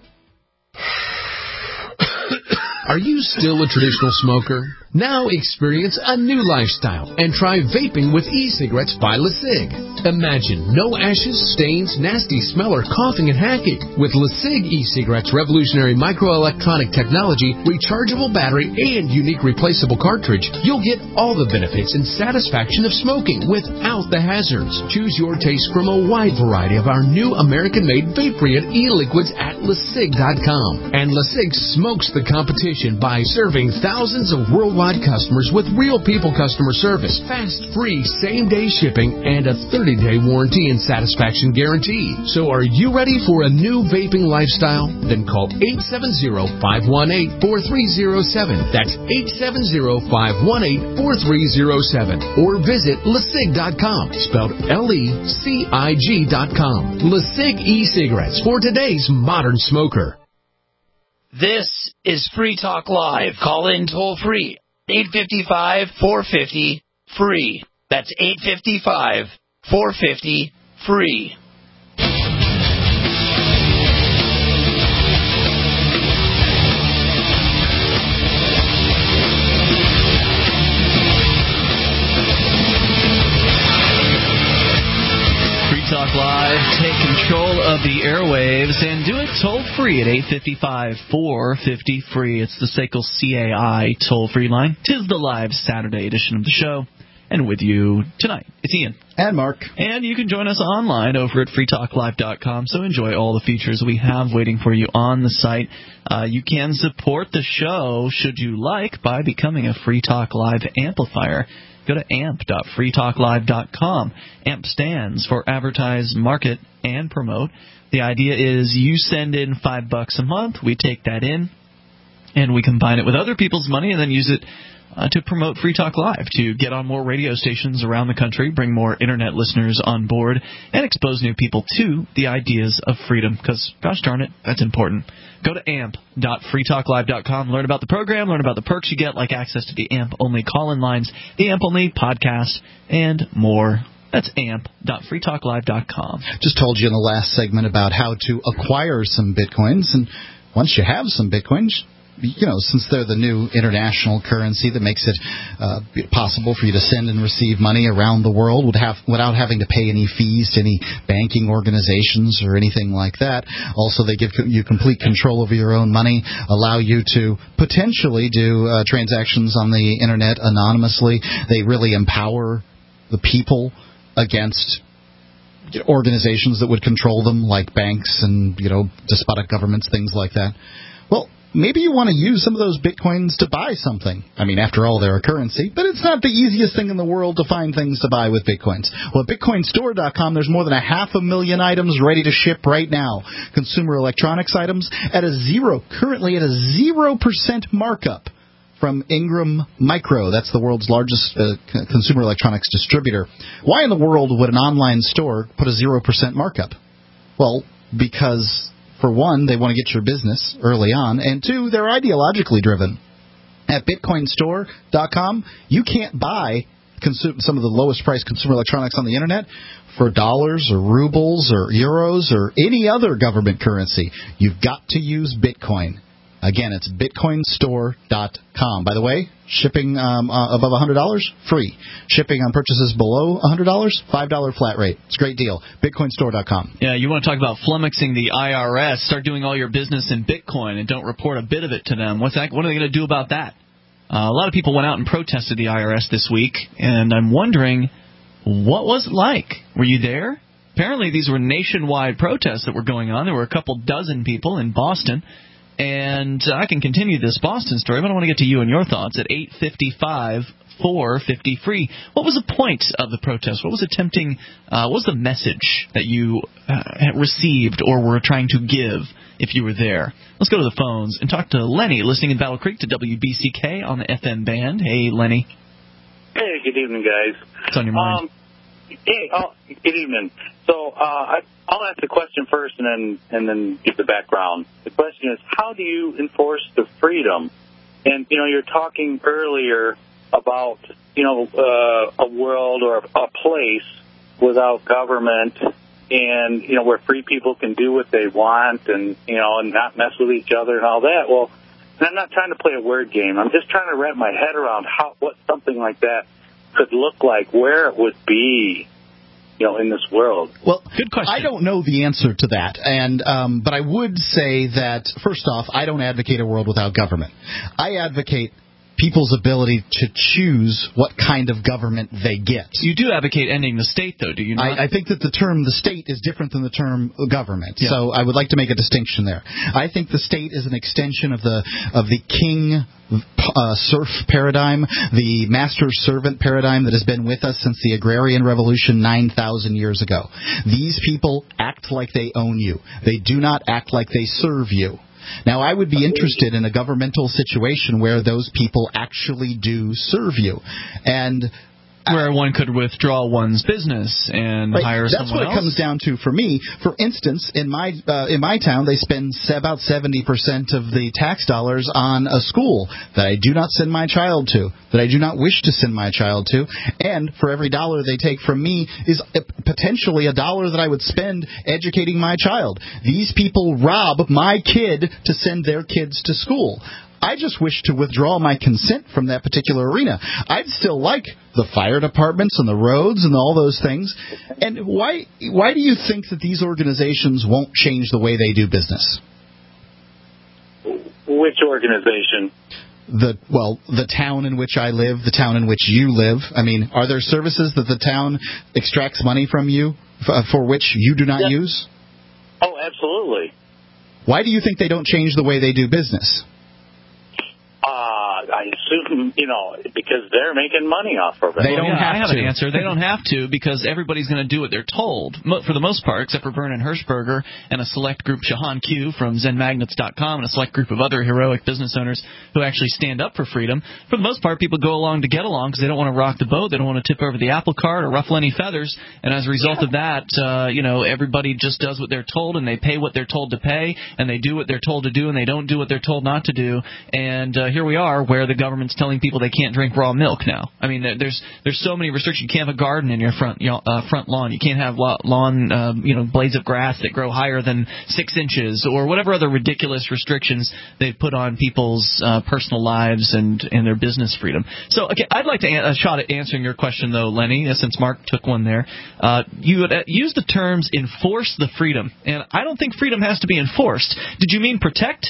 Are you still a traditional smoker? Now experience a new lifestyle and try vaping with e-cigarettes by LeSig. Imagine no ashes, stains, nasty smell, or coughing and hacking. With LeSig e-cigarettes' revolutionary microelectronic technology, rechargeable battery, and unique replaceable cartridge, you'll get all the benefits and satisfaction of smoking without the hazards. Choose your taste from a wide variety of our new American-made vape-free e-liquids at LeSig.com. And LeSig smokes the competition by serving thousands of worldwide customers with real people customer service, fast, free, same-day shipping, and a 30-day warranty and satisfaction guarantee. So are you ready for a new vaping lifestyle? Then call 870-518-4307. That's 870-518-4307. Or visit LeSig.com, spelled LECIG.com. LeSig e-cigarettes for today's modern smoker. This is Free Talk Live. Call in toll free. 855-450-FREE. That's 855-450-FREE. Talk Live, take control of the airwaves and do it toll-free at 855-450-FREE. It's the SACL CAI toll-free line. 'Tis the live Saturday edition of the show. And with you tonight, it's Ian. And Mark. And you can join us online over at freetalklive.com, so enjoy all the features we have waiting for you on the site. You can support the show, should you like, by becoming a Free Talk Live amplifier. Go to amp.freetalklive.com. AMP stands for Advertise, Market, and Promote. The idea is you send in $5 a month, we take that in, and we combine it with other people's money and then use it to promote Free Talk Live, to get on more radio stations around the country, bring more Internet listeners on board, and expose new people to the ideas of freedom, because, gosh darn it, that's important. Go to amp.freetalklive.com, learn about the program, learn about the perks you get, like access to the AMP-only call-in lines, the AMP-only podcast, and more. That's amp.freetalklive.com. Just told you in the last segment about how to acquire some Bitcoins, and once you have some Bitcoins, you know, since they're the new international currency that makes it possible for you to send and receive money around the world without having to pay any fees to any banking organizations or anything like that. Also, they give you complete control over your own money, allow you to potentially do transactions on the Internet anonymously. They really empower the people against organizations that would control them, like banks and, you know, despotic governments, things like that. Well, maybe you want to use some of those Bitcoins to buy something. I mean, after all, they're a currency, but it's not the easiest thing in the world to find things to buy with Bitcoins. Well, at BitcoinStore.com, there's more than 500,000 items ready to ship right now. Consumer electronics items currently at a 0% markup from Ingram Micro. That's the world's largest consumer electronics distributor. Why in the world would an online store put a 0% markup? Well, because, for one, they want to get your business early on, and two, they're ideologically driven. At BitcoinStore.com, you can't buy some of the lowest priced consumer electronics on the Internet for dollars or rubles or euros or any other government currency. You've got to use Bitcoin. Again, it's BitcoinStore.com. By the way, shipping above $100, free. Shipping on purchases below $100, $5 flat rate. It's a great deal. BitcoinStore.com. Yeah, you want to talk about flummoxing the IRS. Start doing all your business in Bitcoin and don't report a bit of it to them. What are they going to do about that? A lot of people went out and protested the IRS this week, and I'm wondering, what was it like? Were you there? apparently these were nationwide protests that were going on. There were a couple dozen people in Boston. And I can continue this Boston story, but I want to get to you and your thoughts at 855-450-FREE. What was the point of the protest? What was what was the message that you received or were trying to give if you were there? Let's go to the phones and talk to Lenny, listening in Battle Creek to WBCK on the FM band. Hey, Lenny. Hey, good evening, guys. What's on your mind? Good evening. So I'll ask the question first and then give the background. The question is, how do you enforce the freedom? And, you're talking earlier about, a world or a place without government and, where free people can do what they want and, and not mess with each other and all that. Well, and I'm not trying to play a word game. I'm just trying to wrap my head around what something like that could look like, where it would be, in this world. Well, good question. I don't know the answer to that, and but I would say that, first off, I don't advocate a world without government. I advocate people's ability to choose what kind of government they get. You do advocate ending the state, though, do you not? I think that the term the state is different than the term government, so I would like to make a distinction there. I think the state is an extension of the king serf paradigm, the master-servant paradigm that has been with us since the agrarian revolution 9,000 years ago. These people act like they own you. They do not act like they serve you. Now, I would be interested in a governmental situation where those people actually do serve you. And where one could withdraw one's business and hire someone else. That's what it comes down to for me. For instance, in my town, they spend about 70% of the tax dollars on a school that I do not send my child to, that I do not wish to send my child to, and for every dollar they take from me is potentially a dollar that I would spend educating my child. These people rob my kid to send their kids to school. I just wish to withdraw my consent from that particular arena. I'd still like the fire departments and the roads and all those things. And why do you think that these organizations won't change the way they do business? Which organization? The town in which I live, the town in which you live. I mean, are there services that the town extracts money from you for which you do not use? Oh, absolutely. Why do you think they don't change the way they do business? I assume, because they're making money off of it. They don't have to. I have an answer. They don't have to because everybody's going to do what they're told, for the most part, except for Vernon Hershberger and a select group, Shahan Q from ZenMagnets.com, and a select group of other heroic business owners who actually stand up for freedom. For the most part, people go along to get along because they don't want to rock the boat. They don't want to tip over the apple cart or ruffle any feathers. And as a result of that, everybody just does what they're told, and they pay what they're told to pay, and they do what they're told to do, and they don't do what they're told not to do. And here we are, where the government's telling people they can't drink raw milk now. I mean, there's so many restrictions. You can't have a garden in your front lawn. You can't have lawn blades of grass that grow higher than 6 inches, or whatever other ridiculous restrictions they've put on people's personal lives and their business freedom. So, okay, I'd like to a shot at answering your question, though, Lenny, since Mark took one there. You had used the terms enforce the freedom, and I don't think freedom has to be enforced. Did you mean protect?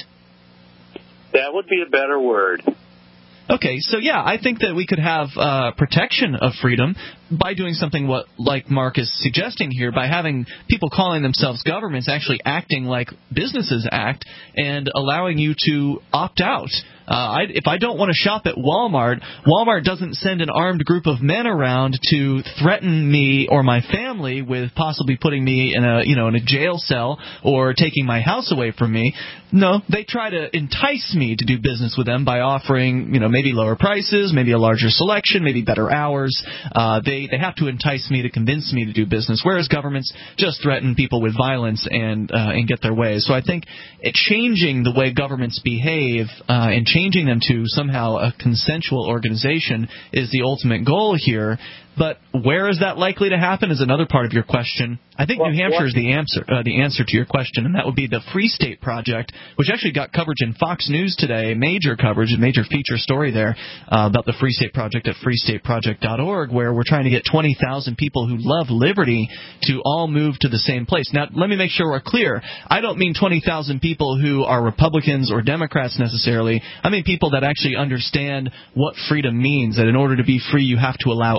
That would be a better word. Okay, so yeah, I think that we could have protection of freedom by doing something like Mark is suggesting here, by having people calling themselves governments actually acting like businesses act and allowing you to opt out. If I don't want to shop at Walmart, Walmart doesn't send an armed group of men around to threaten me or my family with possibly putting me in a jail cell or taking my house away from me. No, they try to entice me to do business with them by offering, maybe lower prices, maybe a larger selection, maybe better hours. They have to entice me to convince me to do business, whereas governments just threaten people with violence and get their way. So I think changing the way governments behave and changing them to somehow a consensual organization is the ultimate goal here. But where is that likely to happen is another part of your question. I think New Hampshire is the answer to your question, and that would be the Free State Project, which actually got coverage in Fox News today, major coverage, a major feature story there about the Free State Project at freestateproject.org, where we're trying to get 20,000 people who love liberty to all move to the same place. Now, let me make sure we're clear. I don't mean 20,000 people who are Republicans or Democrats necessarily. I mean people that actually understand what freedom means, that in order to be free, you have to allow others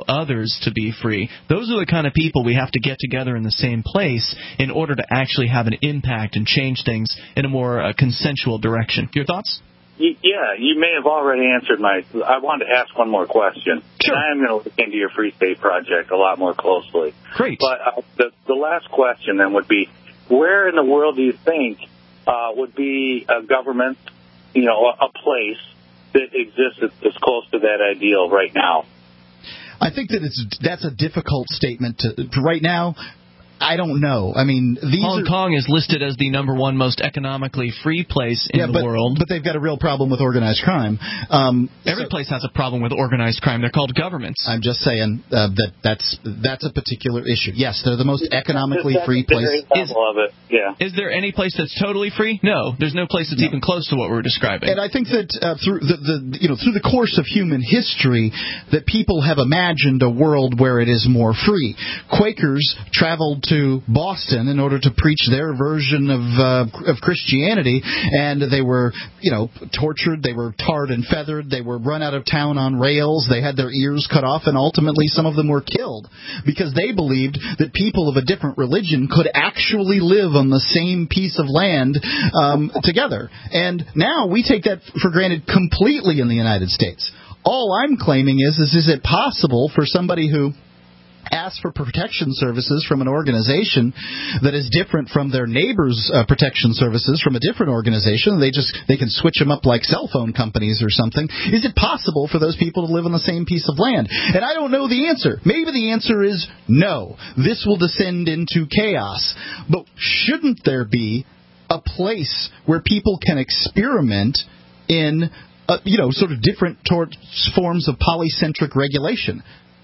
others to be free. Those are the kind of people we have to get together in the same place in order to actually have an impact and change things in a more consensual direction. Your thoughts? Yeah, you may have already answered I wanted to ask one more question. Sure. And I am going to look into your Free State Project a lot more closely. Great. But the last question then would be, where in the world do you think would be a government, a place that exists as close to that ideal right now? I think that that's a difficult statement to right now. I don't know. I mean, Hong Kong is listed as the number one most economically free place in the world. But they've got a real problem with organized crime. Every place has a problem with organized crime. They're called governments. I'm just saying that's a particular issue. Yes, they're the most economically free place. Is there any place that's totally free? No, there's no place that's even close to what we're describing. And I think that through the course of human history, that people have imagined a world where it is more free. Quakers traveled to Boston in order to preach their version of Christianity, and they were, tortured, they were tarred and feathered, they were run out of town on rails, they had their ears cut off, and ultimately some of them were killed because they believed that people of a different religion could actually live on the same piece of land together. And now we take that for granted completely in the United States. All I'm claiming is it possible for somebody who ask for protection services from an organization that is different from their neighbors' protection services from a different organization? They can switch them up like cell phone companies or something. Is it possible for those people to live on the same piece of land? And I don't know the answer. Maybe the answer is no. This will descend into chaos. But shouldn't there be a place where people can experiment in, sort of different forms of polycentric regulation?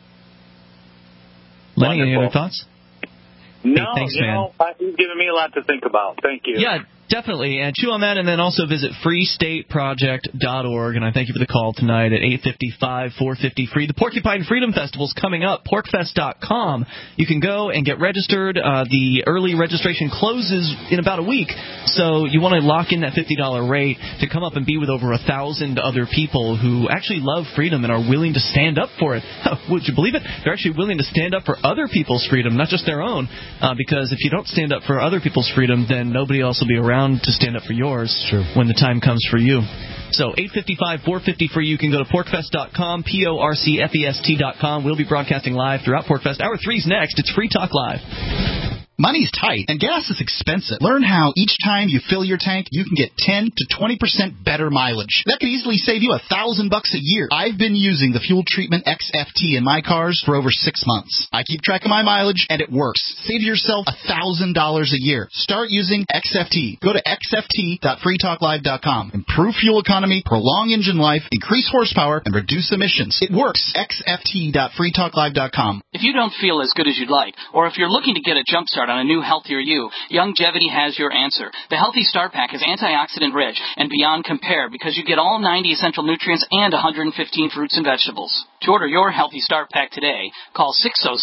Lenny, any other thoughts? No, hey, thanks, man. You've given me a lot to think about. Thank you. Yeah, definitely. And chew on that, and then also visit freestateproject.org. And I thank you for the call tonight at 855-450-FREE. The Porcupine Freedom Festival is coming up, porcfest.com. You can go and get registered. The early registration closes in about a week, so you want to lock in that $50 rate to come up and be with over 1,000 other people who actually love freedom and are willing to stand up for it. Would you believe it? They're actually willing to stand up for other people's freedom, not just their own, because if you don't stand up for other people's freedom, then nobody else will be around to stand up for yours when the time comes for you. So 855-450-FREE. You can go to porcfest.com, porcfest.com. We'll be broadcasting live throughout PorcFest. Hour 3's next. It's Free Talk Live. Money's tight, and gas is expensive. Learn how each time you fill your tank, you can get 10 to 20% better mileage. That could easily save you $1,000 a year. I've been using the Fuel Treatment XFT in my cars for over 6 months. I keep track of my mileage, and it works. Save yourself $1,000 a year. Start using XFT. Go to xft.freetalklive.com. Improve fuel economy, prolong engine life, increase horsepower, and reduce emissions. It works. xft.freetalklive.com. If you don't feel as good as you'd like, or if you're looking to get a jump start on a new healthier you, Youngevity has your answer. The Healthy Start Pack is antioxidant rich and beyond compare because you get all 90 essential nutrients and 115 fruits and vegetables. To order your Healthy Start Pack today, call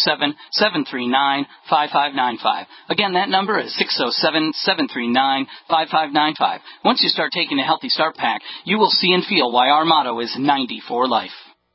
607-739-5595. Again, that number is 607-739-5595. Once you start taking the Healthy Start Pack, you will see and feel why our motto is 90 for life.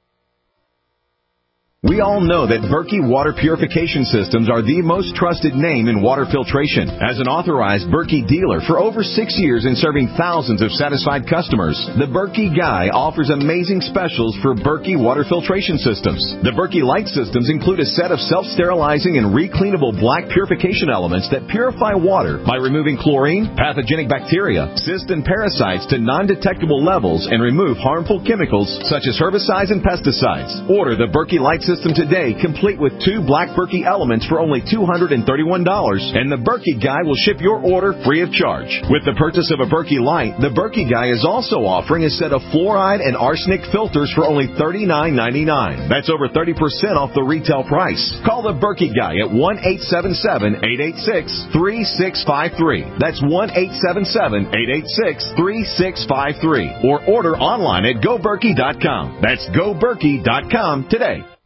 We all know that Berkey Water Purification Systems are the most trusted name in water filtration. As an authorized Berkey dealer for over 6 years and serving thousands of satisfied customers, the Berkey Guy offers amazing specials for Berkey Water Filtration Systems. The Berkey Light Systems include a set of self-sterilizing and recleanable black purification elements that purify water by removing chlorine, pathogenic bacteria, cysts, and parasites to non-detectable levels and remove harmful chemicals such as herbicides and pesticides. Order the Berkey Light System today, complete with 2 black Berkey elements for only $231, and the Berkey Guy will ship your order free of charge. With the purchase of a Berkey Light, the Berkey Guy is also offering a set of fluoride and arsenic filters for only $39.99. That's over 30% off the retail price. Call the Berkey Guy at 1-877-886-3653. That's 1-877-886-3653. Or order online at GoBerkey.com. That's GoBerkey.com today.